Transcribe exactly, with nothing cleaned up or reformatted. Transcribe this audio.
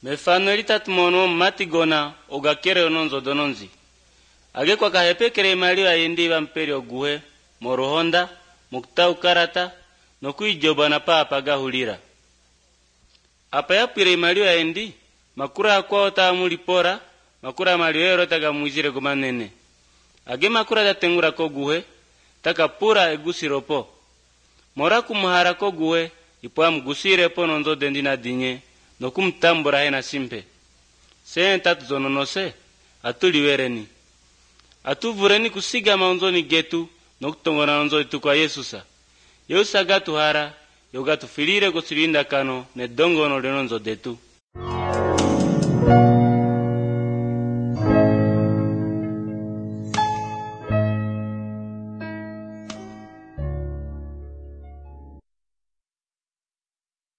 Mefano elitatu mono matigona ogakere ononzo dononzi. Age kwa kahepekere imaliwa yendi bamperi oguhe, morohonda, muktau karata, nokuijoba na papa gahulira. Apa yapire imaliwa yendi, makura kwa ota mulipora, makura maliwero taga muizire kumanene. Age makura datengura koguhe, taka pura egusiropo. Mora kumuhara koguhe, ipoa mgusire po nonzo dendina dinye, nokumtambura hena simpe. Sene tatu zononose, atuliwereni. Atuvureni kusiga maunzoni getu, nokutongona nonzo itu kwa Yesusa. Yesusa gatu hara, yo gatu filire kusilinda kano, ne dongo no lenonzo detu.